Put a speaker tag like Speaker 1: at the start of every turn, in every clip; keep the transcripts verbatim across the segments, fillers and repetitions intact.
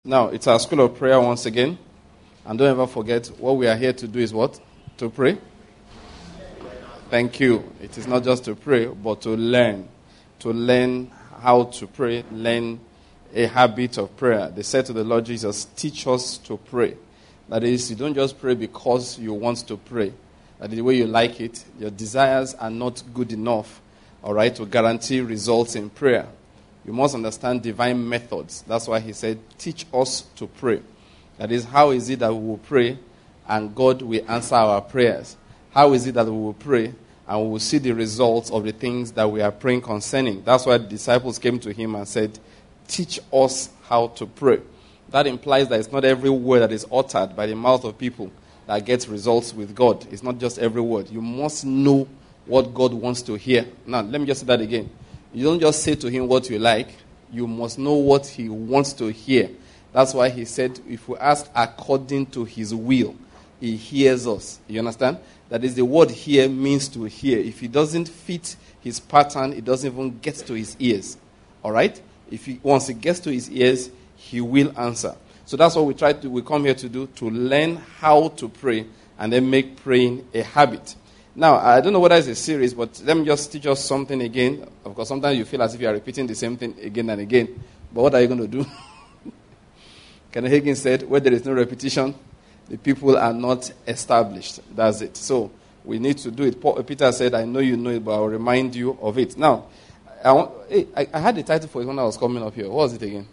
Speaker 1: Now, it's our school of prayer once again. And don't ever forget, what we are here to do is what? To pray. Thank you. It is not just to pray, but to learn. To learn how to pray, learn a habit of prayer. They said to the Lord Jesus, teach us to pray. That is, you don't just pray because you want to pray. That is the way you like it. Your desires are not good enough, all right, to guarantee results in prayer. You must understand divine methods. That's why he said, teach us to pray. That is, how is it that we will pray and God will answer our prayers? How is it that we will pray and we will see the results of the things that we are praying concerning? That's why the disciples came to him and said, teach us how to pray. That implies that it's not every word that is uttered by the mouth of people that gets results with God. It's not just every word. You must know what God wants to hear. Now, let me just say that again. You don't just say to him what you like. You must know what he wants to hear. That's why he said, if we ask according to his will, he hears us. You understand? That is, the word hear means to hear. If it doesn't fit his pattern, it doesn't even get to his ears. All right? If he, once it gets to his ears, he will answer. So that's what we try to, we come here to do, to learn how to pray and then make praying a habit. Now, I don't know whether it's a series, but let me just teach us something again. Of course, sometimes you feel as if you are repeating the same thing again and again. But what are you going to do? Kenneth Hagin said, where there is no repetition, the people are not established. That's it. So, we need to do it. Paul, Peter said, I know you know it, but I will remind you of it. Now, I, want, hey, I, I had the title for it when I was coming up here. What was it again?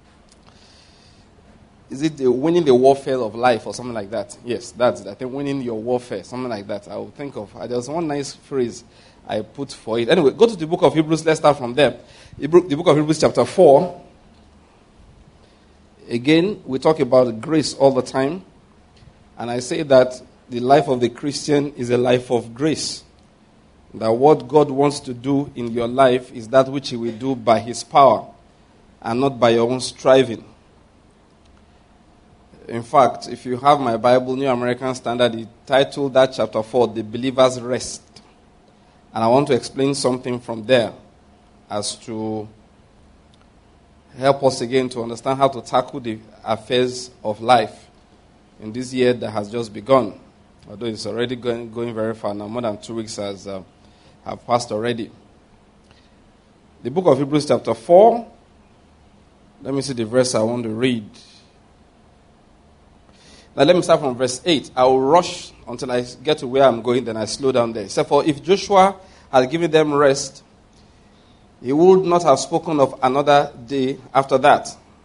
Speaker 1: Is it the winning the warfare of life or something like that? Yes, that's it. I think winning your warfare, something like that. I will think of. There was one nice phrase I put for it. Anyway, go to the book of Hebrews. Let's start from there. The book of Hebrews chapter four. Again, we talk about grace all the time. And I say that the life of the Christian is a life of grace. That what God wants to do in your life is that which he will do by his power and not by your own striving. In fact, if you have my Bible, New American Standard, it titled that chapter four, The Believer's Rest. And I want to explain something from there as to help us again to understand how to tackle the affairs of life in this year that has just begun. Although it's already going, going very far now, more than two weeks has uh, have passed already. The book of Hebrews chapter four, let me see the verse I want to read. Now let me start from verse eight. I will rush until I get to where I'm going, then I slow down there. Except for if Joshua had given them rest, he would not have spoken of another day after that.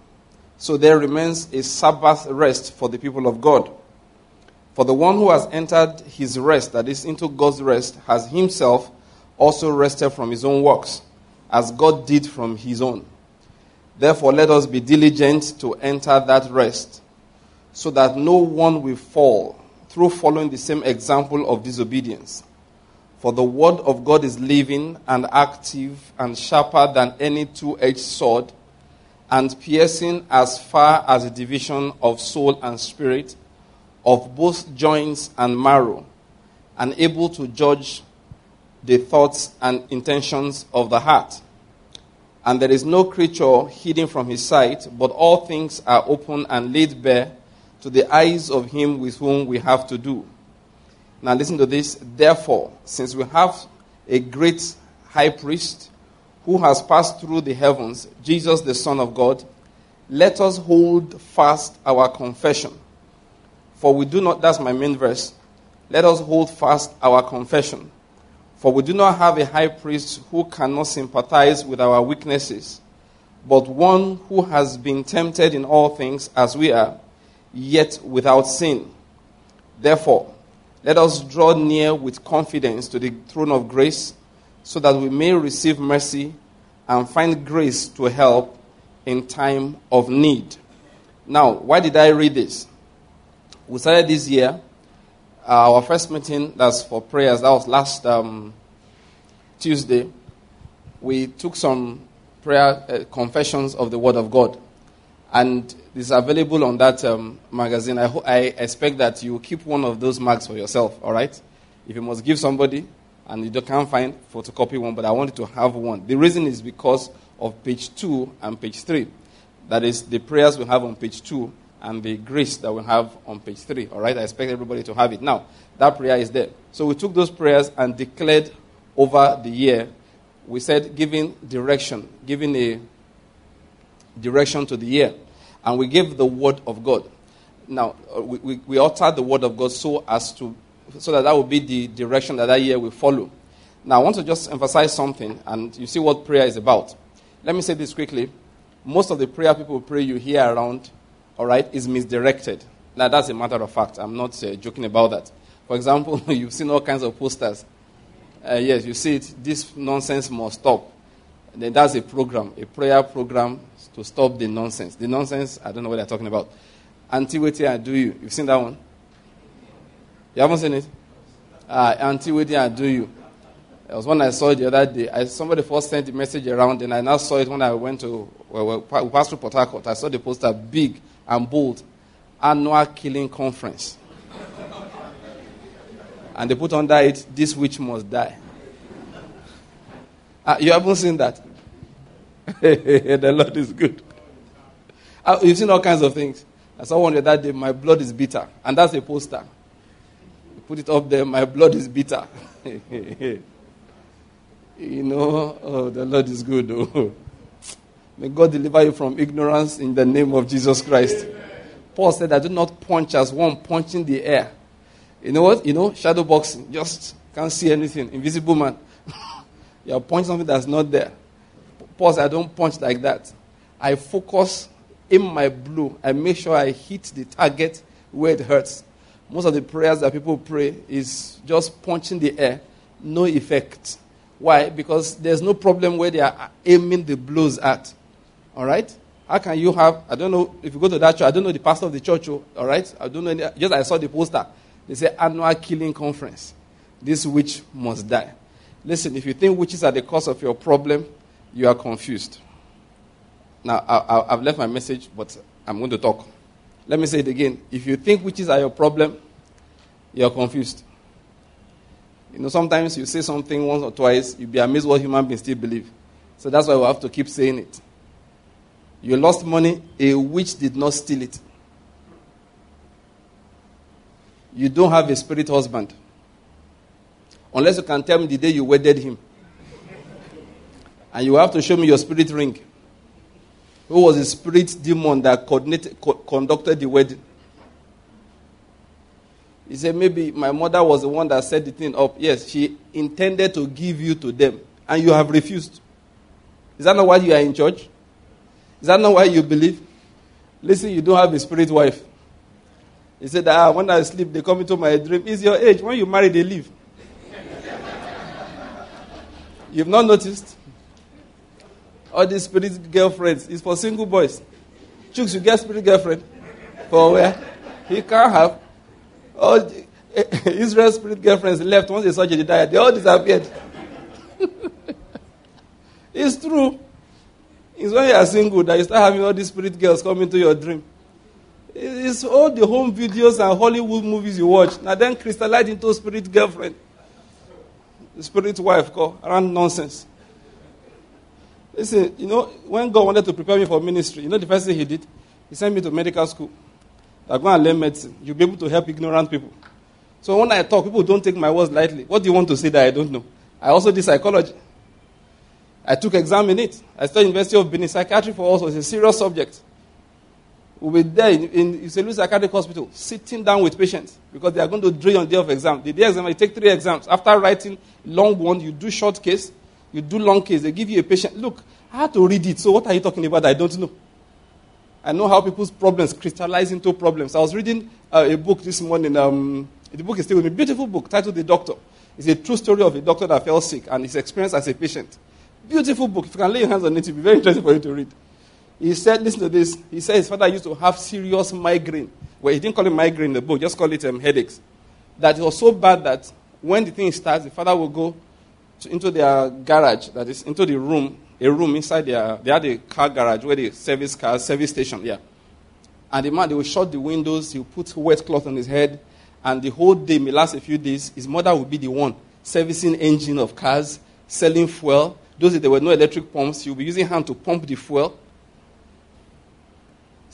Speaker 1: So there remains a Sabbath rest for the people of God. For the one who has entered his rest, that is, into God's rest, has himself also rested from his own works, as God did from his own. Therefore, let us be diligent to enter that rest, so that no one will fall through following the same example of disobedience. For the word of God is living and active and sharper than any two-edged sword, and piercing as far as the division of soul and spirit, of both joints and marrow, and able to judge the thoughts and intentions of the heart. And there is no creature hidden from his sight, but all things are open and laid bare to the eyes of him with whom we have to do. Now listen to this. Therefore, since we have a great high priest who has passed through the heavens, Jesus the Son of God, let us hold fast our confession. For we do not, that's my main verse, let us hold fast our confession. For we do not have a high priest who cannot sympathize with our weaknesses, but one who has been tempted in all things as we are, yet without sin. Therefore, let us draw near with confidence to the throne of grace, so that we may receive mercy and find grace to help in time of need. Now, why did I read this? We started this year, uh, our first meeting, that's for prayers, that was last um, Tuesday. We took some prayer uh, confessions of the Word of God. And it's available on that um, magazine. I, ho- I expect that you keep one of those marks for yourself, all right? If you must give somebody and you can't find, photocopy one, but I want you to have one. The reason is because of page two and page three. That is the prayers we have on page two and the grace that we have on page three. All right, I expect everybody to have it. Now, that prayer is there. So we took those prayers and declared over the year. We said giving direction, giving a direction to the year. And we gave the word of God. Now, we, we, we uttered the word of God so as to, so that that will be the direction that that year will follow. Now, I want to just emphasize something, and you see what prayer is about. Let me say this quickly. Most of the prayer people pray you hear around, all right, is misdirected. Now, that's a matter of fact. I'm not uh, joking about that. For example, you've seen all kinds of posters. Uh, yes, you see it. This nonsense must stop. And then that's a program, a prayer program to stop the nonsense. The nonsense, I don't know what they're talking about. Anti-waiting and do you. You've seen that one? You haven't seen it? Uh, Anti-waiting and do you. There was one I saw the other day. I, somebody first sent the message around, and I now saw it when I went to, well, we passed through Port Harcourt. I saw the poster big and bold. Annual Killing Conference. And they put under it, this witch must die. Uh, you haven't seen that? The Lord is good. Uh, you've seen all kinds of things. I saw one that day, my blood is bitter. And that's a poster. You put it up there, my blood is bitter. You know, oh, the Lord is good. Oh. May God deliver you from ignorance in the name of Jesus Christ. Amen. Paul said, I do not punch as one punching the air. You know what? You know, shadow boxing. Just can't see anything. Invisible man. You're punching something that's not there. Paul said, I don't punch like that. I focus in my blow. I make sure I hit the target where it hurts. Most of the prayers that people pray is just punching the air. No effect. Why? Because there's no problem where they are aiming the blows at. All right? How can you have, I don't know, if you go to that church, I don't know the pastor of the church, all right? I don't know, any, just I saw the poster. They say annual killing conference. This witch must die. Listen, if you think witches are the cause of your problem, you are confused. Now, I, I, I've left my message, but I'm going to talk. Let me say it again. If you think witches are your problem, you're confused. You know, sometimes you say something once or twice, you'll be amazed what human beings still believe. So that's why we have to keep saying it. You lost money, a witch did not steal it. You don't have a spirit husband. Unless you can tell me the day you wedded him. And you have to show me your spirit ring. Who was the spirit demon that coordinated, co- conducted the wedding? He said, maybe my mother was the one that set the thing up. Yes, she intended to give you to them. And you have refused. Is that not why you are in church? Is that not why you believe? Listen, you don't have a spirit wife. He said, ah, when I sleep, they come into my dream. It's your age. When you marry, they leave. You've not noticed? All these spirit girlfriends is for single boys. Chooks, you get spirit girlfriend. For where? He can't have. All the, Israel's spirit girlfriends left once they saw they died. They all disappeared. It's true. It's when you are single that you start having all these spirit girls come into your dream. It's all the home videos and Hollywood movies you watch. Now then crystallize into spirit girlfriend. The spirit wife called around nonsense. Listen, you know, when God wanted to prepare me for ministry, you know the first thing he did? He sent me to medical school. I go and learn medicine. You'll be able to help ignorant people. So when I talk, people don't take my words lightly. What do you want to say that I don't know? I also did psychology. I took exam in it. I studied University of Benin. Psychiatry for us was a serious subject. We'll be there in, in Saint Louis Psychiatric Hospital, sitting down with patients because they are going to drill on the day of exam. The day of exam, you take three exams. After writing long one, you do short case, you do long case. They give you a patient. Look, I had to read it. So what are you talking about? I don't know. I know how people's problems crystallize into problems. I was reading uh, a book this morning. Um, the book is still with me. Beautiful book titled The Doctor. It's a true story of a doctor that fell sick and his experience as a patient. Beautiful book. If you can lay your hands on it, it will be very interesting for you to read. He said, listen to this. He said his father used to have serious migraine. Well, he didn't call it migraine in the book, just call it um, headaches. That it was so bad that when the thing starts, the father will go to, into their garage, that is, into the room, a room inside their, they had a car garage where they service cars, service station, yeah. And the man, they will shut the windows, he will put wet cloth on his head, and the whole day, may last a few days, his mother will be the one servicing engine of cars, selling fuel. Those days there were no electric pumps, he will be using hand to pump the fuel.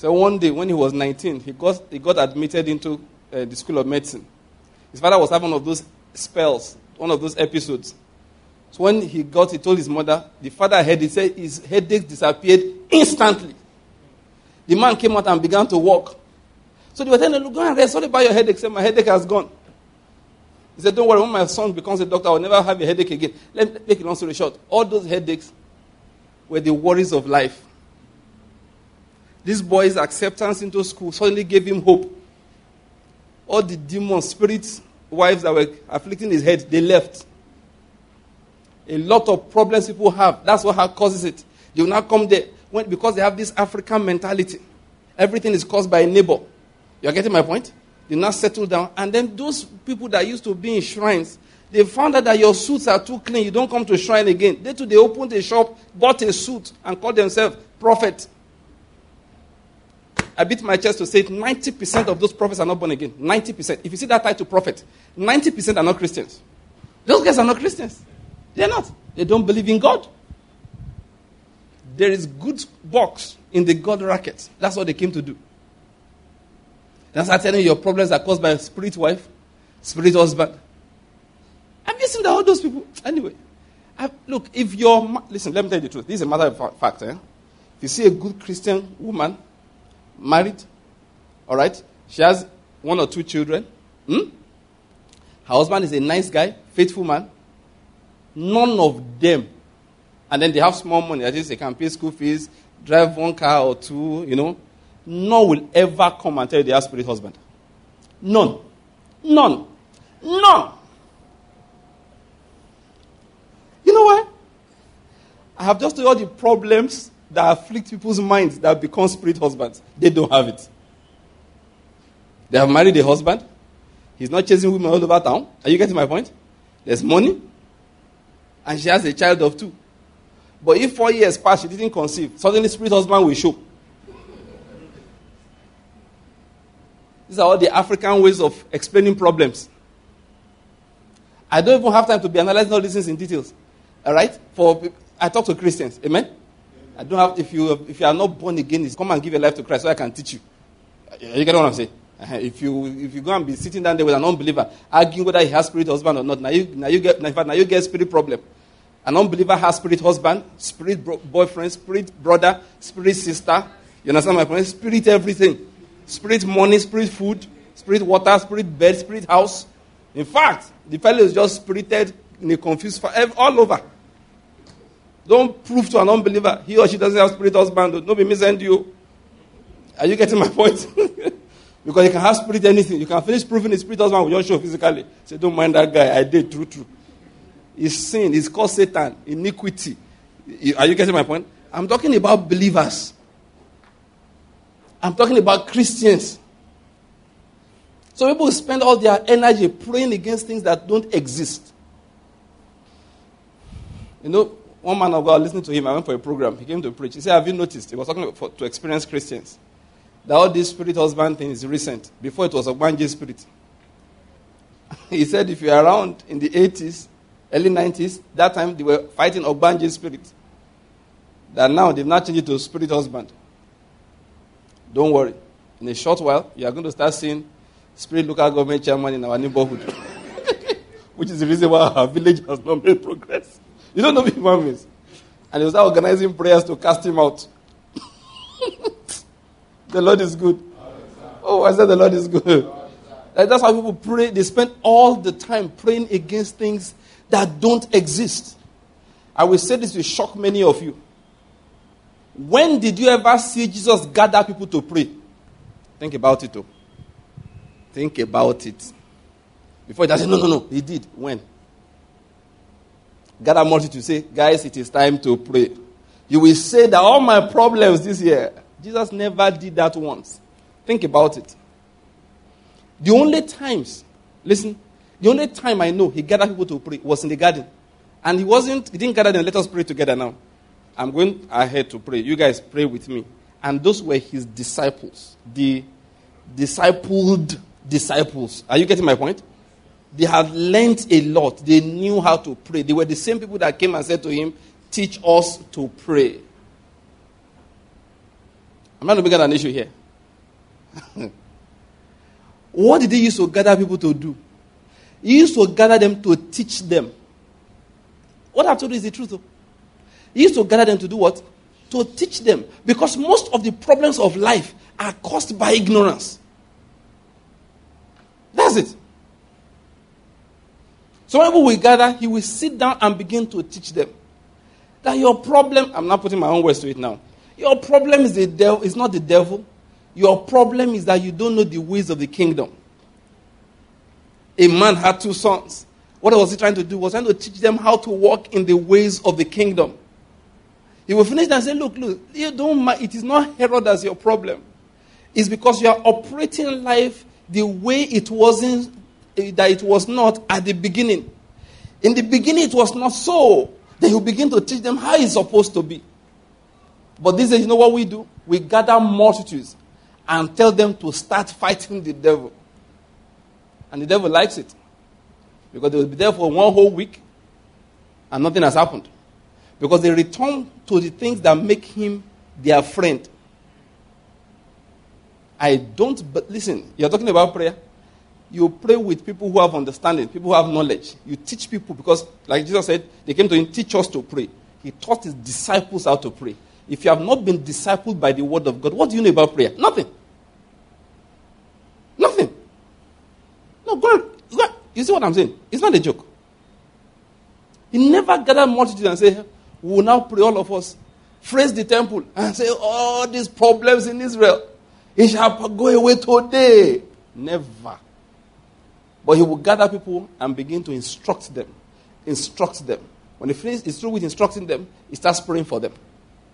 Speaker 1: So one day when he was nineteen, he got, he got admitted into uh, the School of Medicine. His father was having one of those spells, one of those episodes. So when he got, he told his mother, the father heard, he said his headache disappeared instantly. The man came out and began to walk. So they were telling him, go and rest. Sorry about your headache. He said, my headache has gone. He said, don't worry, when my son becomes a doctor, I will never have a headache again. Let me make it long story short. All those headaches were the worries of life. This boy's acceptance into school suddenly gave him hope. All the demons, spirits, wives that were afflicting his head, they left. A lot of problems people have. That's what causes it. They will not come there when, because they have this African mentality. Everything is caused by a neighbor. You're getting my point? They now settle down. And then those people that used to be in shrines, they found out that your suits are too clean. You don't come to a shrine again. They too, they opened a shop, bought a suit, and called themselves prophet. I beat my chest to say it, ninety percent of those prophets are not born again. ninety percent. If you see that title prophet, ninety percent are not Christians. Those guys are not Christians. They're not. They don't believe in God. There is good box in the God racket. That's what they came to do. That's why I'm telling you your problems are caused by a spirit wife, spirit husband. I'm guessing that all those people. Anyway, I, look, if you're. Listen, let me tell you the truth. This is a matter of fact. Eh? If you see a good Christian woman, married, all right, she has one or two children. Hmm? Her husband is a nice guy, faithful man. None of them. And then they have small money. That is, they can pay school fees, drive one car or two, you know. None will ever come and tell you they have spirit husband. None. None. None. You know why? I have just told you all the problems that afflict people's minds that become spirit husbands. They don't have it. They have married a husband. He's not chasing women all over town. Are you getting my point? There's money. And she has a child of two. But if four years pass, she didn't conceive, suddenly spirit husband will show. These are all the African ways of explaining problems. I don't even have time to be analyzing all these things in details. All right? For I talk to Christians. Amen? I don't have, if you if you are not born again, come and give your life to Christ so I can teach you. You get what I'm saying? Uh-huh. If you if you go and be sitting down there with an unbeliever, arguing whether he has spirit husband or not, now you now you get in fact now you get spirit problem. An unbeliever has spirit husband, spirit bro- boyfriend, spirit brother, spirit sister. You understand my point? Spirit everything. Spirit money, spirit food, spirit water, spirit bed, spirit house. In fact, the fellow is just spirited in a confused fa- all over. Don't prove to an unbeliever he or she doesn't have spirit husband. Don't be missing you. Are you getting my point? Because you can have spirit anything. You can finish proving his spirit husband with your show physically. Say, don't mind that guy. I did true, true. It's sin. It's called Satan. Iniquity. Are you getting my point? I'm talking about believers. I'm talking about Christians. So people spend all their energy praying against things that don't exist. You know, one man of God, listening to him, I went for a program. He came to preach. He said, have you noticed? He was talking for, to experienced Christians. That all this spirit husband thing is recent. Before it was a Ogbanji spirit. He said if you're around in the eighties, early nineties, that time they were fighting Ogbanji spirit. That now they've not changed it to spirit husband. Don't worry. In a short while, you are going to start seeing spirit local government chairman in our neighborhood. Which is the reason why our village has not made progress. You don't know what human means. And he was organizing prayers to cast him out. The Lord is good. Oh, I said the Lord is good. Like that's how people pray. They spend all the time praying against things that don't exist. I will say this will shock many of you. When did you ever see Jesus gather people to pray? Think about it, though. Think about it. Before he said, no, no, no, he did. When? Gather multitude, say, guys, it is time to pray. You will say that all my problems this year, Jesus never did that once. Think about it. The only times, listen, the only time I know he gathered people to pray was in the garden. And he wasn't, he didn't gather them, let us pray together now. I'm going ahead to pray. You guys pray with me. And those were his disciples. The discipled disciples. Are you getting my point? They had learned a lot. They knew how to pray. They were the same people that came and said to him, teach us to pray. I'm not making an issue here. What did he use to gather people to do? He used to gather them to teach them. What I've told you is the truth. Though. He used to gather them to do what? To teach them. Because most of the problems of life are caused by ignorance. That's it. So when people will gather, he will sit down and begin to teach them. That your problem, I'm not putting my own words to it now. Your problem is the devil, is not the devil. Your problem is that you don't know the ways of the kingdom. A man had two sons. What was he trying to do? He was trying to teach them how to walk in the ways of the kingdom. He will finish and say, look, look, you don't mind. It is not Herod that's your problem. It's because you are operating life the way it wasn't, that it was not at the beginning. In the beginning it was not so. Then you begin to teach them how it's supposed to be. But these days, you know what we do? We gather multitudes and tell them to start fighting the devil. And the devil likes it. Because they will be there for one whole week and nothing has happened. Because they return to the things that make him their friend. I don't, but listen, you're talking about prayer. You pray with people who have understanding, people who have knowledge. You teach people because, like Jesus said, they came to him, teach us to pray. He taught his disciples how to pray. If you have not been discipled by the word of God, what do you know about prayer? Nothing. Nothing. No, go on. Go on. You see what I'm saying? It's not a joke. He never gathered multitude and say, we will now pray, all of us. Praise the temple and say, all these problems in Israel, it shall go away today. Never. But he will gather people and begin to instruct them. Instruct them. When he finishes, he's through with instructing them, he starts praying for them.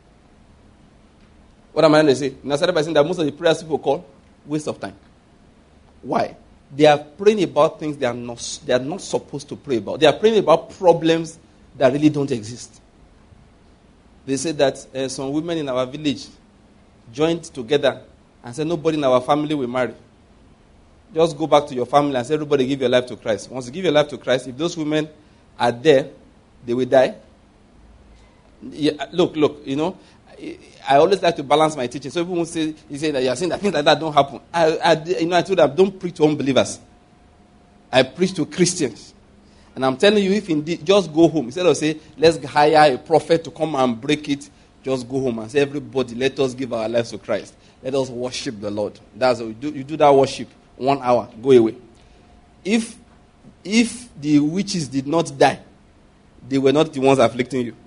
Speaker 1: What am I going to say? And I started by saying that most of the prayers people call, waste of time. Why? They are praying about things they are not, they are not supposed to pray about. They are praying about problems that really don't exist. They say that uh, some women in our village joined together and said nobody in our family will marry. Just go back to your family and say, everybody give your life to Christ. Once you give your life to Christ, if those women are there, they will die. Yeah, look, look, you know, I, I always like to balance my teaching. So people won't say, you say that you're saying that things like that don't happen. I, I, you know, I told them, don't preach to unbelievers. I preach to Christians. And I'm telling you, if indeed, just go home. Instead of say, let's hire a prophet to come and break it, just go home and say, everybody, let us give our lives to Christ. Let us worship the Lord. That's what you do. You do that worship. One hour, go away. If if the witches did not die, they were not the ones afflicting you.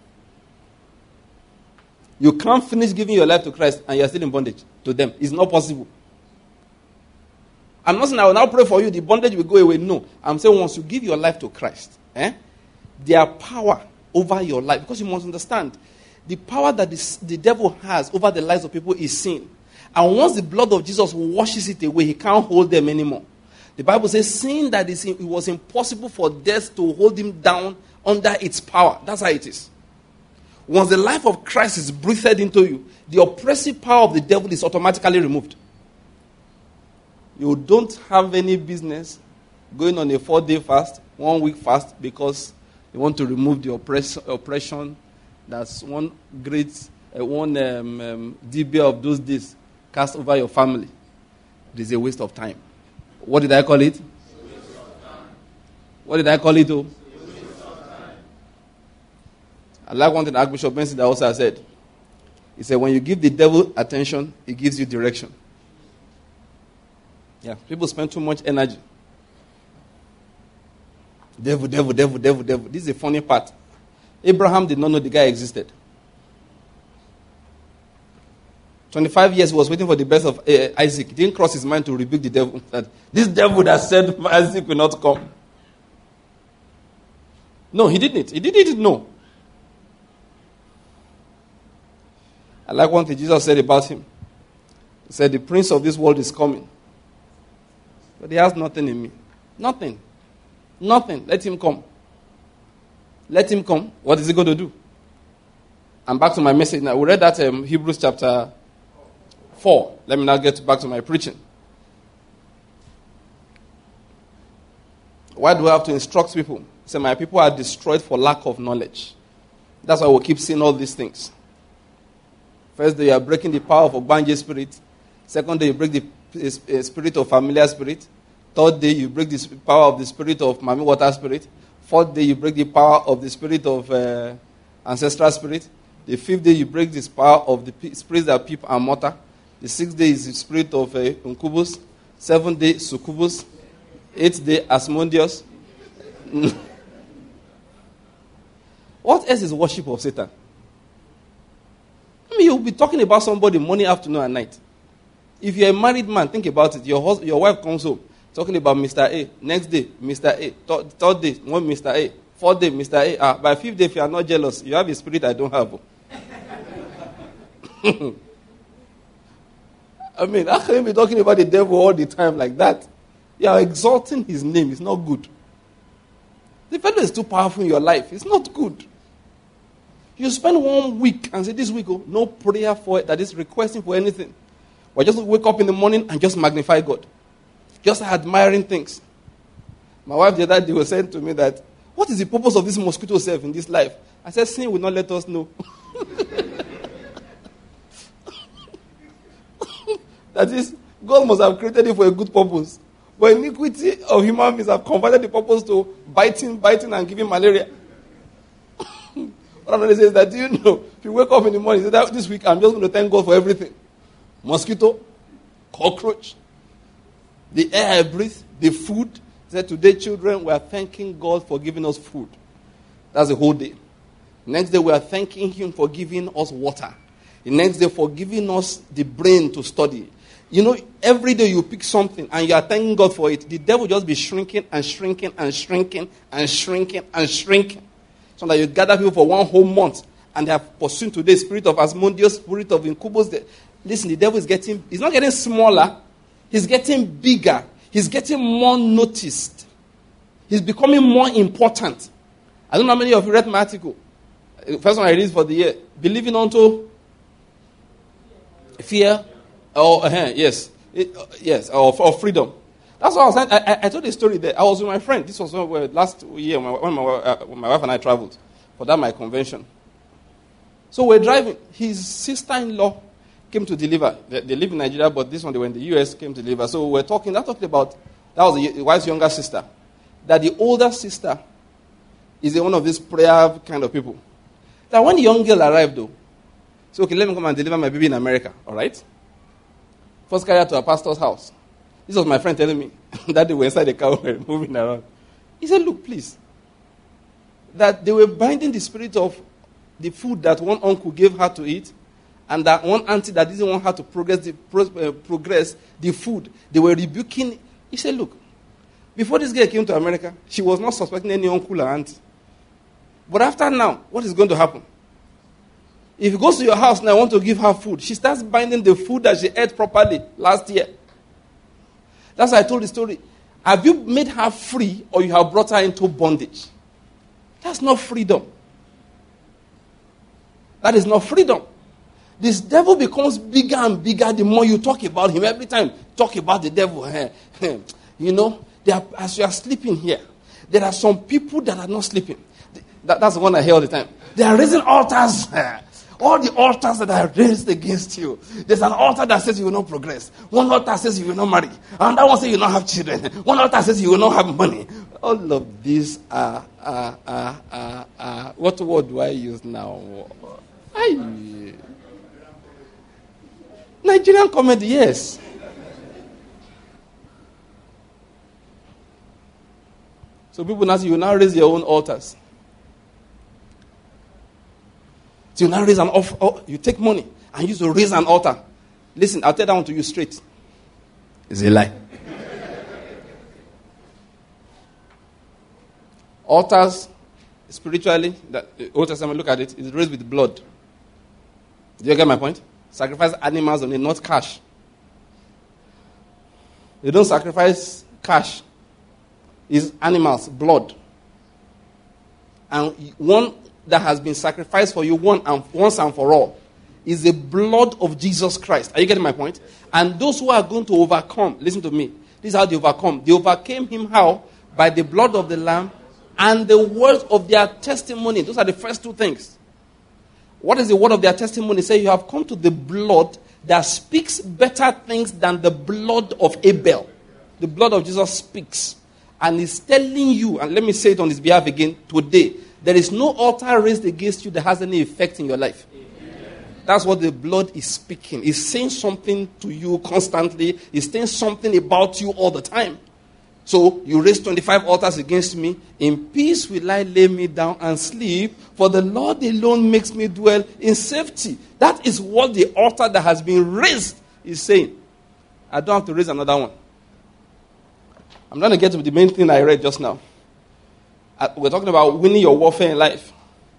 Speaker 1: You can't finish giving your life to Christ and you're still in bondage to them. It's not possible. I'm not saying I will now pray for you, the bondage will go away. No. I'm saying once you give your life to Christ, eh, their power over your life, because you must understand, the power that the, the devil has over the lives of people is sin. And once the blood of Jesus washes it away, he can't hold them anymore. The Bible says, seeing that it was impossible for death to hold him down under its power. That's how it is. Once the life of Christ is breathed into you, the oppressive power of the devil is automatically removed. You don't have any business going on a four-day fast, one-week fast, because you want to remove the oppress- oppression. That's one great, uh, one um, um, D B of those days. Cast over your family. It is a waste of time. What did I call it? What did I call it? Oh? I like one thing Archbishop Benson also said. He said, when you give the devil attention, he gives you direction. Yeah, people spend too much energy. Devil, devil, devil, devil, devil. This is the funny part. Abraham did not know the guy existed. twenty-five years he was waiting for the birth of uh, Isaac. It didn't cross his mind to rebuke the devil. That this devil that said Isaac will not come. No, he didn't. He didn't know. I like one thing Jesus said about him. He said, the prince of this world is coming. But he has nothing in me. Nothing. Nothing. Let him come. Let him come. What is he going to do? I'm back to my message now. We read that um, Hebrews chapter four. Let me now get back to my preaching. Why do I have to instruct people? Say, my people are destroyed for lack of knowledge. That's why we keep seeing all these things. First day, you are breaking the power of Ogbanje spirit. Second day, you break the uh, spirit of familiar spirit. Third day, you break the power of the spirit of Mami Water spirit. Fourth day, you break the power of the spirit of uh, ancestral spirit. The fifth day, you break this power of the spirits that peep and mortar. The sixth day is the spirit of uh, Incubus. Seventh day, Succubus. Eighth day, Asmodeus. What else is worship of Satan? I mean, you'll be talking about somebody morning, afternoon, and night. If you're a married man, think about it. Your husband, your wife comes home talking about Mister A. Next day, Mister A. Th- third day, one Mister A. Fourth day, Mister A. Ah, by fifth day, if you are not jealous, you have a spirit I don't have. I mean, how can you be talking about the devil all the time like that? You are exalting his name. It's not good. The fellow is too powerful in your life. It's not good. You spend one week and say, this week, oh, no prayer for it, that is requesting for anything. But just wake up in the morning and just magnify God. Just admiring things. My wife the other day was saying to me that, what is the purpose of this mosquito self in this life? I said, sin will not let us know. That is, God must have created it for a good purpose. But iniquity of human beings have converted the purpose to biting, biting, and giving malaria. What I'm going to say is that, do you know, if you wake up in the morning, you say that this week I'm just going to thank God for everything. Mosquito, cockroach, the air I breathe, the food. He said, today, children, we are thanking God for giving us food. That's the whole day. Next day, we are thanking Him for giving us water. The next day, for giving us the brain to study. You know, every day you pick something and you are thanking God for it. The devil just be shrinking and shrinking and shrinking and shrinking and shrinking. So that you gather people for one whole month and they have pursued today spirit of Asmodeus, spirit of Incubus. Listen, the devil is getting, he's not getting smaller. He's getting bigger. He's getting more noticed. He's becoming more important. I don't know how many of you read my article. The first one I read for the year. Believing unto fear. Oh, uh, yes. It, uh, yes, or, or freedom. That's what I was saying. I, I, I told a story there. I was with my friend. This was when, last year when, my, when, my, uh, when my wife and I traveled for that my convention. So we're driving. His sister-in-law came to deliver. They, they live in Nigeria, but this one they were in the U S, came to deliver. So we're talking. They're talking about, that was the wife's younger sister. That the older sister is one of these prayer kind of people. That when the young girl arrived though, so okay, let me come and deliver my baby in America. All right? First carried her to a pastor's house. This was my friend telling me that they were inside the car, we were moving around. He said, look, please, that they were binding the spirit of the food that one uncle gave her to eat, and that one auntie that didn't want her to progress the, pro, uh, progress the food. They were rebuking. He said, look, before this girl came to America, she was not suspecting any uncle or auntie. But after now, what is going to happen? If he goes to your house and I want to give her food, she starts binding the food that she ate properly last year. That's why I told the story. Have you made her free or you have brought her into bondage? That's not freedom. That is not freedom. This devil becomes bigger and bigger the more you talk about him. Every time talk about the devil. You know, they are, as you are sleeping here, there are some people that are not sleeping. That, that's the one I hear all the time. They are raising altars. All the altars that are raised against you. There's an altar that says you will not progress. One altar says you will not marry. Another one says you will not have children. One altar says you will not have money. All of these are, are, are, are, are what word do I use now? I, Nigerian comedy, yes. So people now say you will now raise your own altars. So you now raise an offer, oh, you take money and use to raise an altar. Listen, I'll tell that one to you straight. It's a lie. Altars, spiritually, the Old Testament, look at it, it's raised with blood. Do you get my point? Sacrifice animals on it, not cash. They don't sacrifice cash. It's animals, blood. And one that has been sacrificed for you one and, once and for all is the blood of Jesus Christ. Are you getting my point? And those who are going to overcome, listen to me, this is how they overcome. They overcame him how? By the blood of the Lamb and the words of their testimony. Those are the first two things. What is the word of their testimony? Say, you have come to the blood that speaks better things than the blood of Abel. The blood of Jesus speaks. And he's telling you, and let me say it on his behalf again today, there is no altar raised against you that has any effect in your life. Amen. That's what the blood is speaking. It's saying something to you constantly. It's saying something about you all the time. So you raise twenty-five altars against me. In peace will I lay me down and sleep, for the Lord alone makes me dwell in safety. That is what the altar that has been raised is saying. I don't have to raise another one. I'm going to get to the main thing I read just now. We're talking about winning your warfare in life.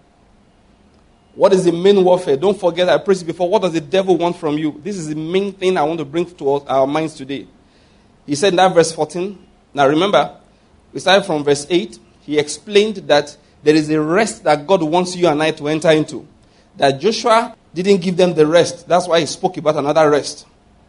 Speaker 1: What is the main warfare? Don't forget, I preached before. What does the devil want from you? This is the main thing I want to bring to our minds today. He said in that verse fourteen. Now remember, we started from verse eight. He explained that there is a rest that God wants you and I to enter into. That Joshua didn't give them the rest. That's why he spoke about another rest.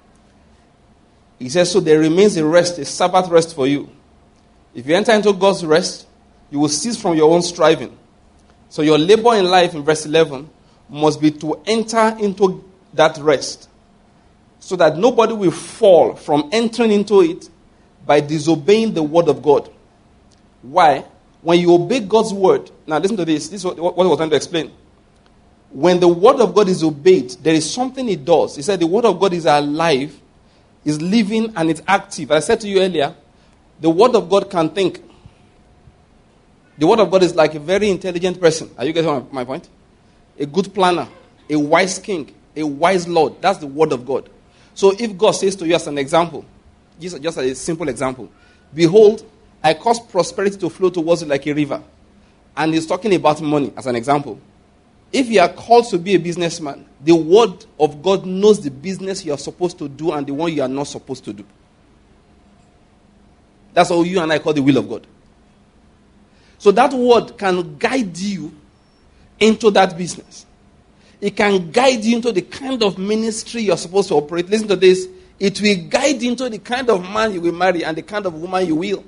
Speaker 1: He says, so there remains a rest, a Sabbath rest for you. If you enter into God's rest, you will cease from your own striving. So your labor in life, in verse eleven, must be to enter into that rest. So that nobody will fall from entering into it by disobeying the word of God. Why? When you obey God's word, now listen to this, this is what, what I was trying to explain. When the word of God is obeyed, there is something it does. He said the word of God is alive, is living, and it's active. I said to you earlier, the word of God can think. The word of God is like a very intelligent person. Are you getting my point? A good planner, a wise king, a wise lord. That's the word of God. So if God says to you as an example, just, just as a simple example, behold, I cause prosperity to flow towards you like a river. And he's talking about money as an example. If you are called to be a businessman, the word of God knows the business you are supposed to do and the one you are not supposed to do. That's what you and I call the will of God. So that word can guide you into that business. It can guide you into the kind of ministry you're supposed to operate. Listen to this. It will guide you into the kind of man you will marry and the kind of woman you will.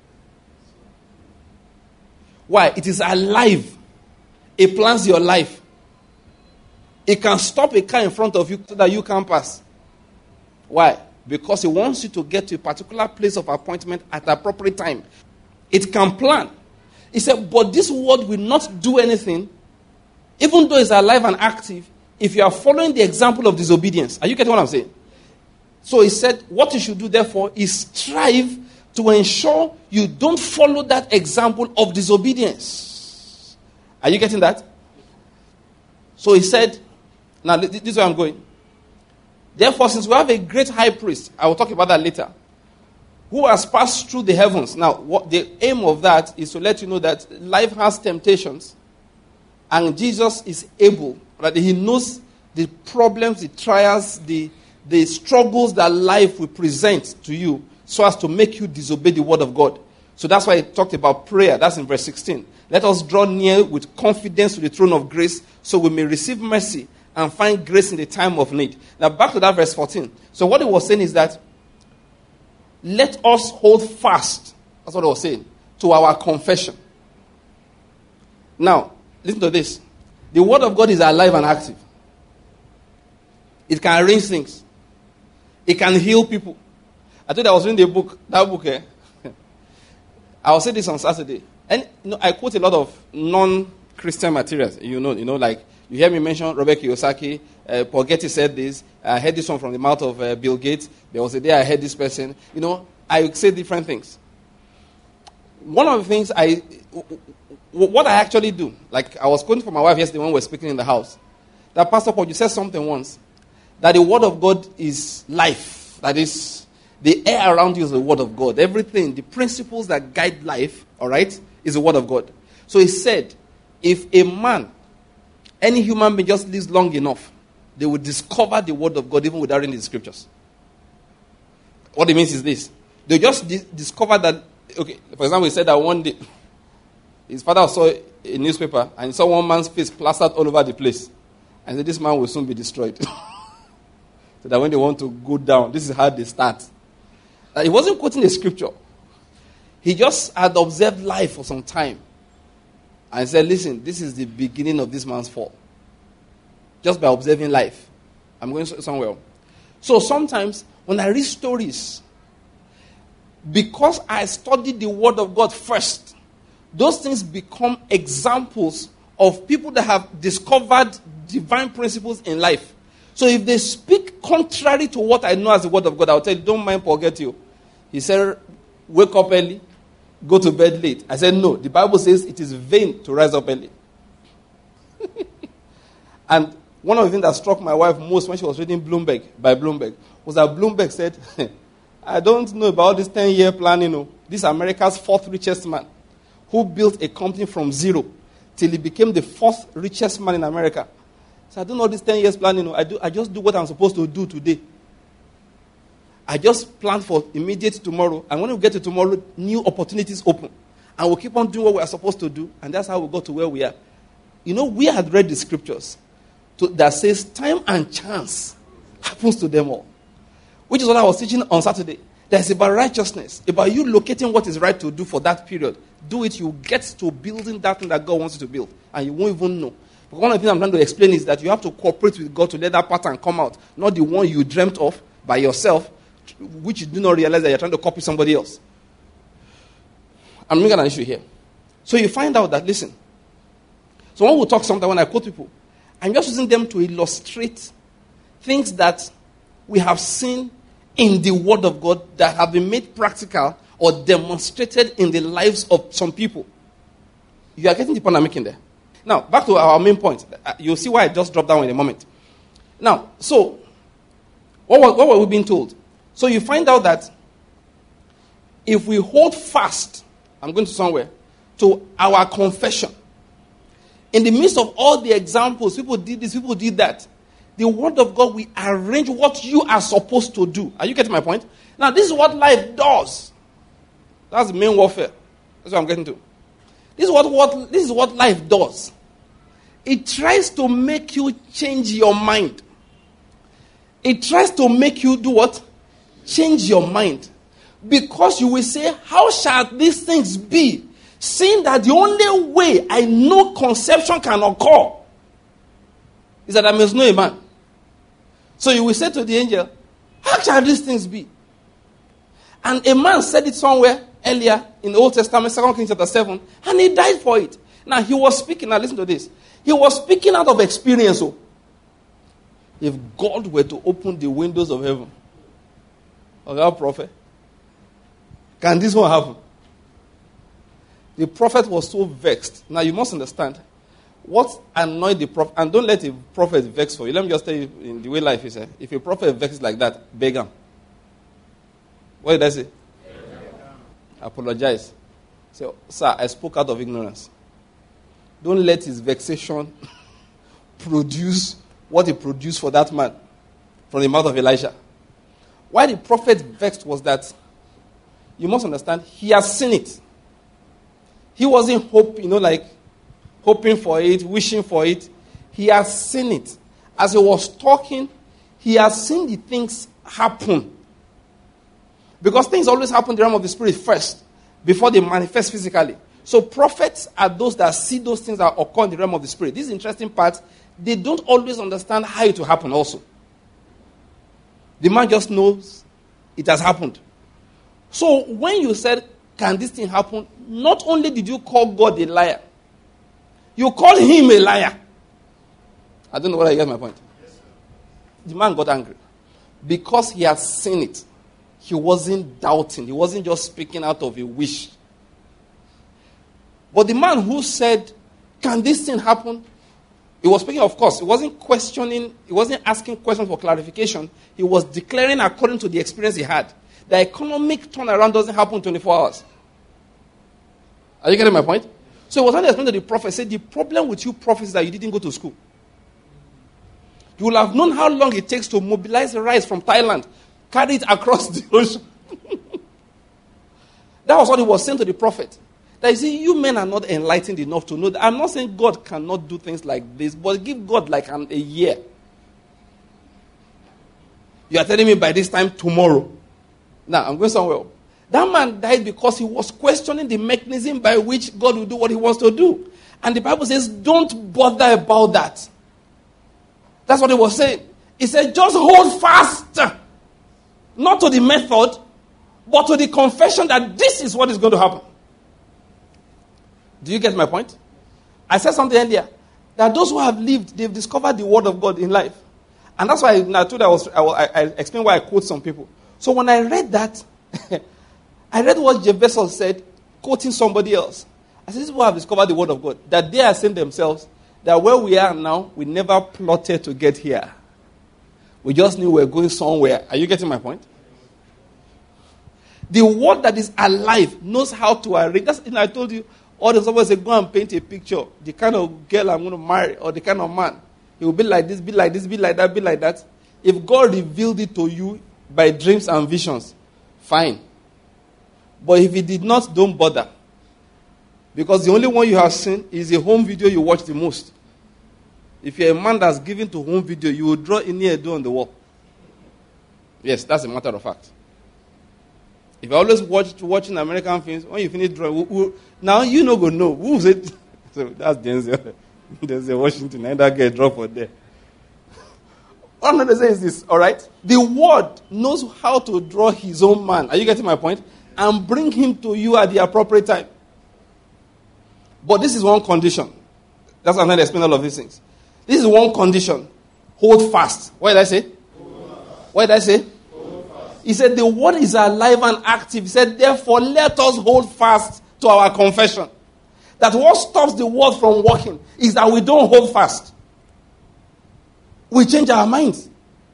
Speaker 1: Why? It is alive. It plans your life. It can stop a car in front of you so that you can pass. Why? Because it wants you to get to a particular place of appointment at the appropriate time. It can plan. He said, but this word will not do anything, even though it's alive and active, if you are following the example of disobedience. Are you getting what I'm saying? So he said, what you should do, therefore, is strive to ensure you don't follow that example of disobedience. Are you getting that? So he said, now this is where I'm going. Therefore, since we have a great high priest, I will talk about that later, who has passed through the heavens. Now, what the aim of that is to let you know that life has temptations, and Jesus is able, right? He knows the problems, the trials, the, the struggles that life will present to you so as to make you disobey the word of God. So that's why he talked about prayer. That's in verse sixteen. Let us draw near with confidence to the throne of grace so we may receive mercy and find grace in the time of need. Now, back to that verse fourteen. So what he was saying is that let us hold fast, that's what I was saying, to our confession. Now, listen to this. The word of God is alive and active. It can arrange things. It can heal people. I told you I was reading the book, that book here. I will say this on Saturday. And you know, I quote a lot of non-Christian materials. You know, you know, like you hear me mention Robert Kiyosaki, uh, Paul Getty said this. I heard this one from the mouth of uh, Bill Gates. There was a day I heard this person. You know, I say different things. One of the things I, what I actually do, like I was quoting for my wife yesterday when we were speaking in the house, that Pastor Paul, you said something once, that the word of God is life. That is, the air around you is the word of God. Everything, the principles that guide life, all right, is the word of God. So he said, if a man, any human being just lives long enough, they will discover the word of God even without reading the scriptures. What it means is this. They just di- discover that, okay, for example, he said that one day, his father saw a newspaper and he saw one man's face plastered all over the place. And said, this man will soon be destroyed. So that when they want to go down, this is how they start. Uh, he wasn't quoting a scripture. He just had observed life for some time. And said, listen, this is the beginning of this man's fall. just by observing life. I'm going somewhere. So sometimes when I read stories, because I studied the Word of God first, those things become examples of people that have discovered divine principles in life. So if they speak contrary to what I know as the Word of God, I'll tell you, don't mind forget you. He said, wake up early, go to bed late. I said, no, the Bible says it is vain to rise up early. And one of the things that struck my wife most when she was reading Bloomberg, by Bloomberg, was that Bloomberg said, I don't know about this ten-year plan, you know. This is America's fourth richest man who built a company from zero till he became the fourth richest man in America. So I don't know this ten years plan, you know. I, do, I just do what I'm supposed to do today. I just plan for immediate tomorrow. And when we get to tomorrow, new opportunities open. And we'll keep on doing what we are supposed to do. And that's how we got to where we are. You know, we had read the scriptures to, that says time and chance happens to them all. Which is what I was teaching on Saturday. That's about righteousness. About you locating what is right to do for that period. Do it, you get to building that thing that God wants you to build. And you won't even know. But one of the things I'm trying to explain is that you have to cooperate with God to let that pattern come out. Not the one you dreamt of by yourself, which you do not realize that you're trying to copy somebody else. I'm making an issue here. So you find out that, listen, so when we talk sometimes, when I quote people, I'm just using them to illustrate things that we have seen in the Word of God that have been made practical or demonstrated in the lives of some people. You are getting the point I'm making there. Now, back to our main point. You'll see why I just dropped down in a moment. Now, so, what were, what were we being told? So you find out that if we hold fast, I'm going to somewhere, to our confession, in the midst of all the examples, people did this, people did that, the Word of God will arrange what you are supposed to do. Are you getting my point? Now, this is what life does. That's the main warfare. That's what I'm getting to. This is what, what, this is what life does. It tries to make you change your mind. It tries to make you do what? Change your mind. Because you will say, how shall these things be? Seeing that the only way I know conception can occur is that I must know a man. So you will say to the angel, how shall these things be? And a man said it somewhere earlier in the Old Testament, Second Kings chapter seven, and he died for it. Now he was speaking, now listen to this. He was speaking out of experience. So, if God were to open the windows of heaven, of our prophet, can this one happen? The prophet was so vexed. Now you must understand, what annoyed the prophet, and don't let the prophet vex for you. Let me just tell you in the way life is. Eh? If a prophet vexes like that, beg him. What did I say? Apologize. Say, sir, I spoke out of ignorance. Don't let his vexation produce what he produced for that man from the mouth of Elijah. Why the prophet vexed was that, you must understand, he has seen it. He wasn't hoping, you know, like hoping for it, wishing for it. He has seen it. As he was talking, he has seen the things happen. Because things always happen in the realm of the spirit first, before they manifest physically. So prophets are those that see those things that occur in the realm of the spirit. This interesting part, they don't always understand how it will happen also. The man just knows it has happened. So when you said, can this thing happen? Not only did you call God a liar, you call him a liar. I don't know whether you get my point. Yes, the man got angry because he had seen it. He wasn't doubting. He wasn't just speaking out of a wish. But the man who said, can this thing happen? He was speaking, of course. He wasn't questioning. He wasn't asking questions for clarification. He was declaring according to the experience he had. The economic turnaround doesn't happen in twenty-four hours. Are you getting my point? So he was trying to explain to the prophet, said, the problem with you prophets is that you didn't go to school. You will have known how long it takes to mobilize rice from Thailand, carry it across the ocean. That was what he was saying to the prophet. That you see, you men are not enlightened enough to know that. I'm not saying God cannot do things like this, but give God like an, a year. You are telling me by this time tomorrow. Now, I'm going somewhere. That man died because he was questioning the mechanism by which God will do what he wants to do. And the Bible says, don't bother about that. That's what he was saying. He said, just hold fast. Not to the method, but to the confession that this is what is going to happen. Do you get my point? I said something earlier. That those who have lived, they've discovered the word of God in life. And that's why I, I told I was, I, I explained why I quote some people. So when I read that, I read what Jeff Bezos said, quoting somebody else. I said, these people have discovered the word of God. That they are saying themselves, that where we are now, we never plotted to get here. We just knew we were going somewhere. Are you getting my point? The word that is alive knows how to arrange. That's, you know, I told you, all the somebody say, go and paint a picture. The kind of girl I'm going to marry, or the kind of man. He will be like this, be like this, be like that, be like that. If God revealed it to you by dreams and visions, fine. But if he did not, don't bother. Because the only one you have seen is a home video you watch the most. If you're a man that's given to home video, you will draw in here on the wall. Yes, that's a matter of fact. If you always watch watching American films, when you finish drawing, who, who, now you no go know who's it. So that's Denzel. Denzel Washington, and that get drop for there. What I'm going to say is this, all right? The word knows how to draw his own man. Are you getting my point? And bring him to you at the appropriate time. But this is one condition. That's why I'm going to explain all of these things. This is one condition. Hold fast. What did I say? What did I say? He said the word is alive and active. He said, therefore, let us hold fast to our confession. That what stops the word from working is that we don't hold fast. We change our minds.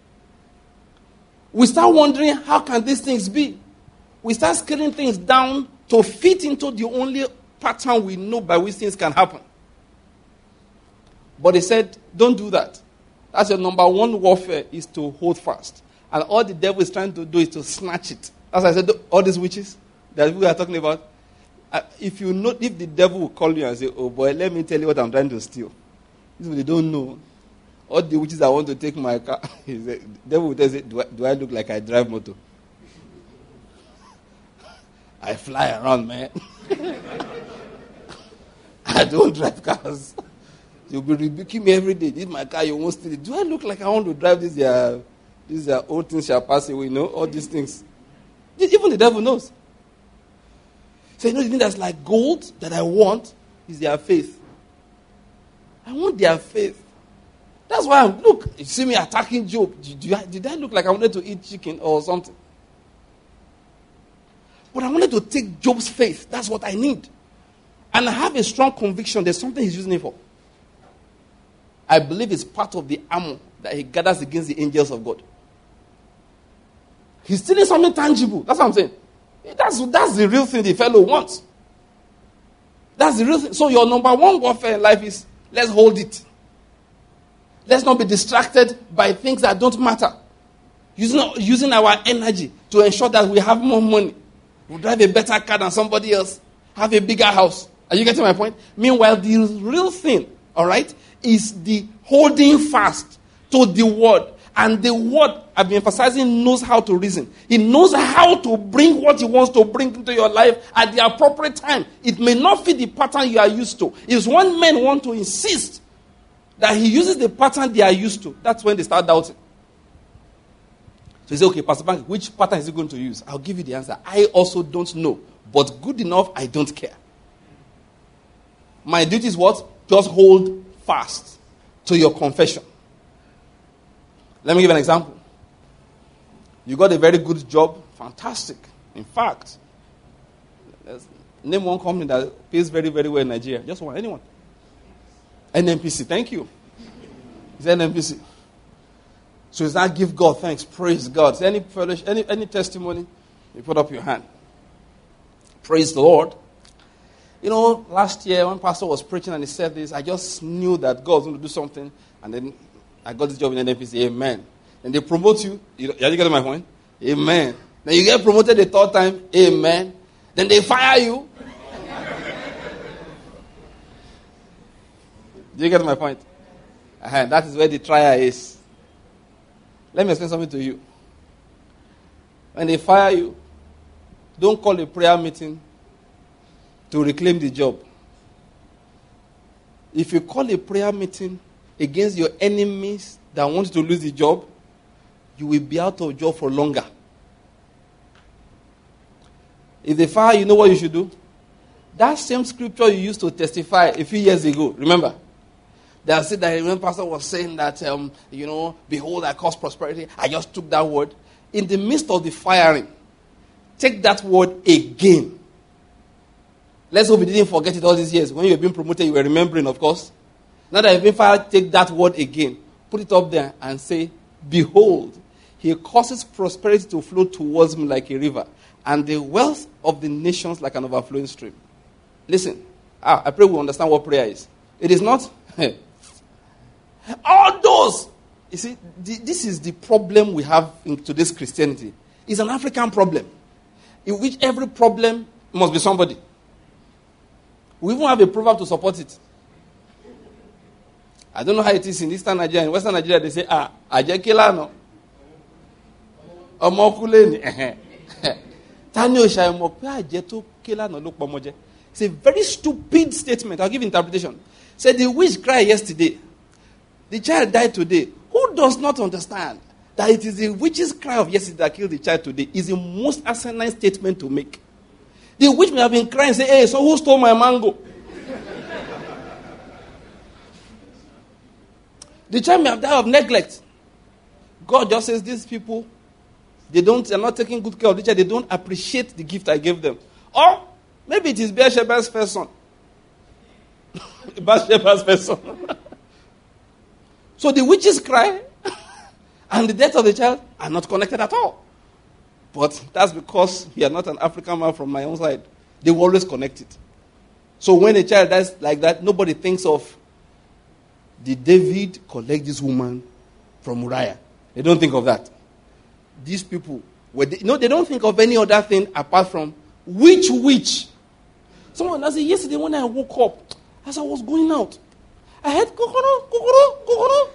Speaker 1: We start wondering, how can these things be? We start scaling things down to fit into the only pattern we know by which things can happen. But he said, don't do that. That's your number one warfare, is to hold fast. And all the devil is trying to do is to snatch it. As I said, all these witches that we are talking about, uh, if you know, if the devil will call you and say, oh boy, let me tell you what I'm trying to steal. They don't know. All the witches that want to take my car, the devil will tell you, do I, do I look like I drive motor? I fly around, man. I don't drive cars. You'll be rebuking me every day. This is my car, you won't steal it. Do I look like I want to drive this? Uh, these are old things shall pass away, you know, all these things. Even the devil knows. So you know the thing that's like gold that I want is their faith. I want their faith. That's why I'm, look, you see me attacking Job. Did, I, did I look like I wanted to eat chicken or something? But I wanted to take Job's faith. That's what I need. And I have a strong conviction there's something he's using it for. I believe it's part of the armor that he gathers against the angels of God. He's stealing something tangible. That's what I'm saying. That's, that's the real thing the fellow wants. That's the real thing. So your number one warfare in life is, let's hold it. Let's not be distracted by things that don't matter. Using, using our energy to ensure that we have more money. We drive a better car than somebody else. Have a bigger house. Are you getting my point? Meanwhile, the real thing, all right, is the holding fast to the word. And the word, I've been emphasizing, knows how to reason. He knows how to bring what he wants to bring into your life at the appropriate time. It may not fit the pattern you are used to. If one man want to insist that he uses the pattern they are used to, that's when they start doubting. So you say, okay, Pastor Bank, which pattern is he going to use? I'll give you the answer. I also don't know. But good enough, I don't care. My duty is what? Just hold fast to your confession. Let me give an example. You got a very good job. Fantastic. In fact, name one company that pays very, very well in Nigeria. Just one. Anyone. N N P C. Thank you. It's N N P C. So it's not give God thanks. Praise God. So any fellowship, any, any testimony, you put up your hand. Praise the Lord. You know, last year when Pastor was preaching and he said this, I just knew that God was going to do something. And then I got this job in N N P C. Amen. And they promote you. You, you get my point? Amen. Then you get promoted the third time. Amen. Then they fire you. Do you get my point? Uh-huh. That is where the trial is. Let me explain something to you. When they fire you, don't call a prayer meeting to reclaim the job. If you call a prayer meeting against your enemies that want you to lose the job, you will be out of job for longer. If they fire, you know what you should do? That same scripture you used to testify a few years ago, remember? They said that when pastor was saying that, um, you know, behold, I cause prosperity. I just took that word. In the midst of the firing, take that word again. Let's hope you didn't forget it all these years. When you were being promoted, you were remembering, of course. Now that you've been fired, take that word again. Put it up there and say, behold, he causes prosperity to flow towards me like a river, and the wealth of the nations like an overflowing stream. Listen, ah, I pray we understand what prayer is. It is not... all those... You see, this is the problem we have in today's Christianity. It's an African problem, in which every problem must be somebody. We even have a proverb to support it. I don't know how it is in Eastern Nigeria. In Western Nigeria, they say, ah, aje kila no. Omo kule ni. Tani o sha mo pe aje to kila no lo pomoje. It's a very stupid statement. I'll give interpretation. Say the witch cried yesterday. The child died today. Who does not understand that it is the witch's cry of yesterday that killed the child today is the most asinine statement to make. The witch may have been crying and say, hey, so who stole my mango? The child may have died of neglect. God just says these people, they don't, they're not taking good care of the child. They don't appreciate the gift I gave them. Or maybe it is Bathsheba's first son. Bathsheba's first son. So the witch's cry and the death of the child are not connected at all. But that's because we are not an African man from my own side. They will always connect it. So when a child dies like that, nobody thinks of, did David collect this woman from Uriah? They don't think of that. These people, were they, no, they don't think of any other thing apart from which witch. Someone said, yesterday when I woke up, as I was going out, I heard kokoro, kokoro, kokoro.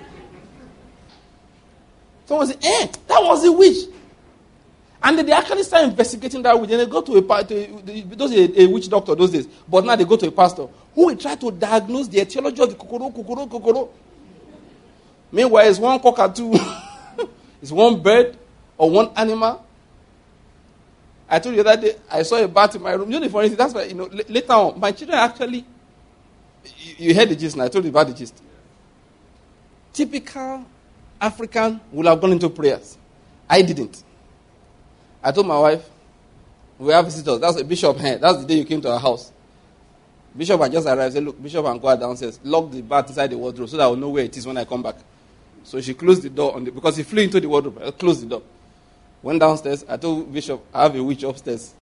Speaker 1: Someone said, eh, that was a witch. And then they actually start investigating that witch. And they go to a, to, those a, a witch doctor those days. But now they go to a pastor who will try to diagnose the etiology of the kokoro, kokoro, kokoro. Meanwhile, it's one cockatoo. It's one bird or one animal. I told you that day, I saw a bat in my room. You know, for instance, that's why, you know, later on, my children actually, you, you heard the gist, and I told you about the gist. Typical African will have gone into prayers. I didn't. I told my wife, we have visitors. That's a bishop here. That's the day you came to our house. Bishop had just arrived. I said, look, Bishop and go downstairs. Lock the bat inside the wardrobe so that I will know where it is when I come back. So she closed the door on the, because he flew into the wardrobe. I closed the door. Went downstairs. I told Bishop, I have a witch upstairs.